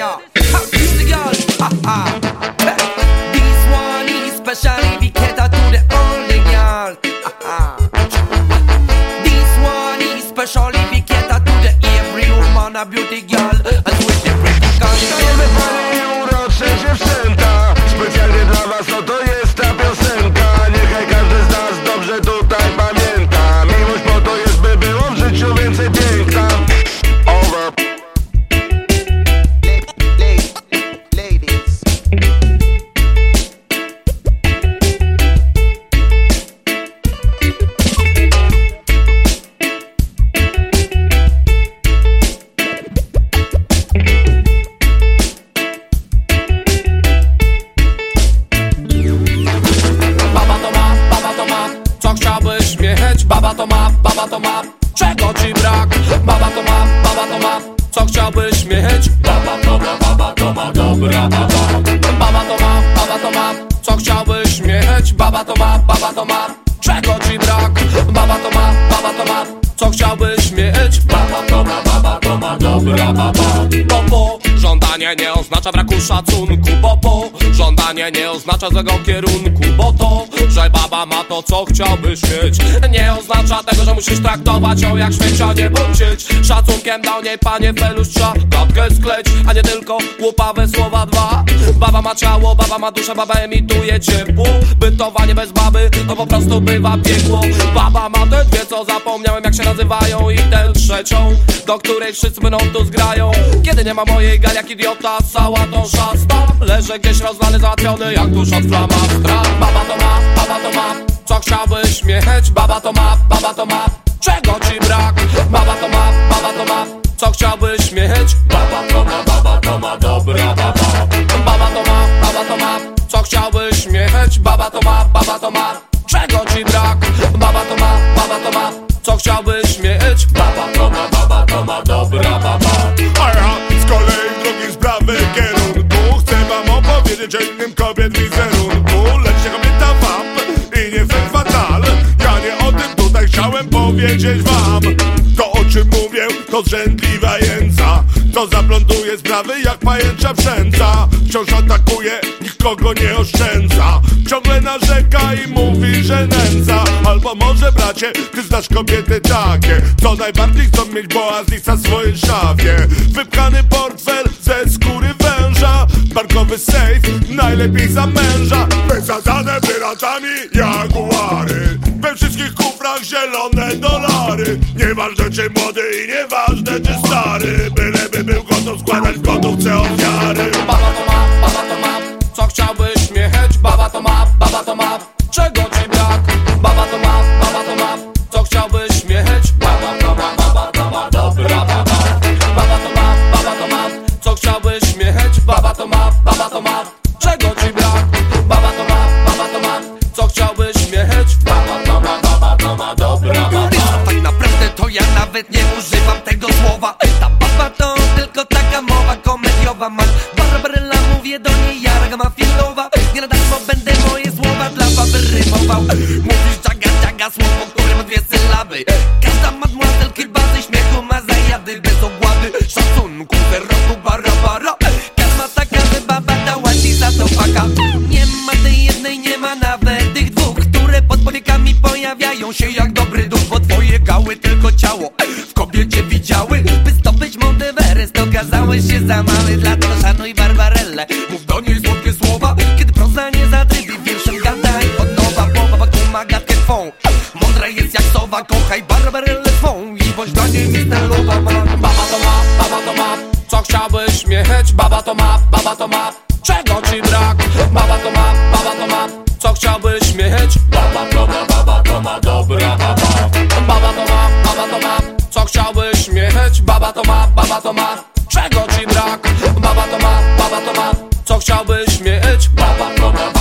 ya. The girl, this one is specially dedicated to the only girl. This one is specially dedicated to the every woman, a beauty girl, and with the pretty girl. Stajemy panie i urocze dziewczęta, specjalnie dla was oto jest ta piosenka. Niechaj każdy z nas dobrze tutaj pamięta, miłość po to jest, by było w życiu więcej piękna. Over. Ladies. Co chciałbyś mieć? Baba to ma, czego ci brak? Baba to ma, co chciałbyś mieć? Baba to ma, dobra baba. Baba to ma, co chciałbyś mieć? Baba to ma, czego ci brak? Baba to ma, co chciałbyś mieć? Baba to ma, dobra baba. Popo, żądanie nie oznacza braku szacunku. Popo, żądanie nie oznacza złego kierunku. Bo to, że baba ma to, co chciałbyś mieć, nie oznacza tego, że musisz traktować ją jak śmiecia, nie bądź szacunkiem do niej, panie felustrza. Gadkę skleć, a nie tylko łupawe słowa dwa. Baba ma ciało, baba ma duszę, baba emituje ciepło. Bytowanie bez baby, to po prostu bywa piekło. Baba ma te dwie, co zapomniałem jak się nazywają, i tę trzecią, do której wszyscy będą tu zgrają. Kiedy nie ma mojej gali jak idiota, cała tą szasta. Leżę gdzieś rozlany, załatwiony jak tuż od flamastra. Baba to ma, co chciałbyś mieć? Baba to ma, czego ci brak? Baba to ma, co chciałbyś mieć? Baba to ma, dobra baba. Baba to ma, co chciałbyś mieć? Baba to ma, czego ci brak? Baba to ma, co chciałbyś mieć? Baba to ma, dobra baba. A ja z kolei w drugim sprawy kierunku chcę wam opowiedzieć o innym kobiet wizerunku. Lecz nie kobieta wam i nie fake fatal. Ja nie o tym tutaj chciałem powiedzieć wam. To o czym mówię, to zrzędliwa jędza, to zaplątuje sprawy jak pajęcza przędza. Wciąż atakuje, nikogo nie oszczędza. Ciągle narzeka i mówi, że nędza. Albo może bracie, ty znasz kobiety takie, co najbardziej chcą mieć boazlica w swojej szafie. Wypchany portfel ze skóry węża, bankowy sejf, najlepiej za męża. Wysadzane piratami jaguary, we wszystkich kufrach zielone dolary. Nieważne czy młody i nieważne czy stary, byleby był gotów składać w gotówce ofiary. Baba to ma, co chciałbyś mieć? Baba to ma, czego ci brak? Baba to ma, co chciałbyś mieć? Baba to ma, dobra baba. Baba to ma, co chciałbyś mieć? Baba to ma, czego ci brak? Baba to ma, co chciałbyś mieć? Baba to ma, dobra baba. Tak naprawdę to ja nawet nie używam tego słowa. Ta baba to tylko taka mowa komediowa. Masz Barbarella, mówię do niej jarga mafilowa. Nie na darmo będę moje słowa dla baby rymował. Mówisz jaga, słowo, które ma dwie sylaby. Każda mademoiselle kiełbasy śmiechu ma zajady bez ogłady. Szacunku, wyroku, bara. Każda taka, że baba dała ci za to faka. Nie ma tej jednej, nie ma nawet tych dwóch, które pod powiekami pojawiają się jak dobry duch. Bo twoje gały tylko ciało w kobiecie widziały. By zdobyć Monteverest okazałeś się za mały. Dlatego szanuj Barbarellę, mów do niej słodkie słowa. Kiedy proza nie zatrybi, wierszem gadaj od nowa. Bo baba kuma gadkę twą, mądra jest jak sowa. Kochaj Barbarellę swą i bądź dla niej misterowa. Baba to ma, co chciałbyś mieć? Baba to ma, czego ci brak? Baba to ma, co chciałbyś mieć? Baba to ma, dobra baba. Baba to ma, co chciałbyś mieć? Baba to ma, czego ci brak? Baba to ma, co chciałbyś mieć? Baba to ma,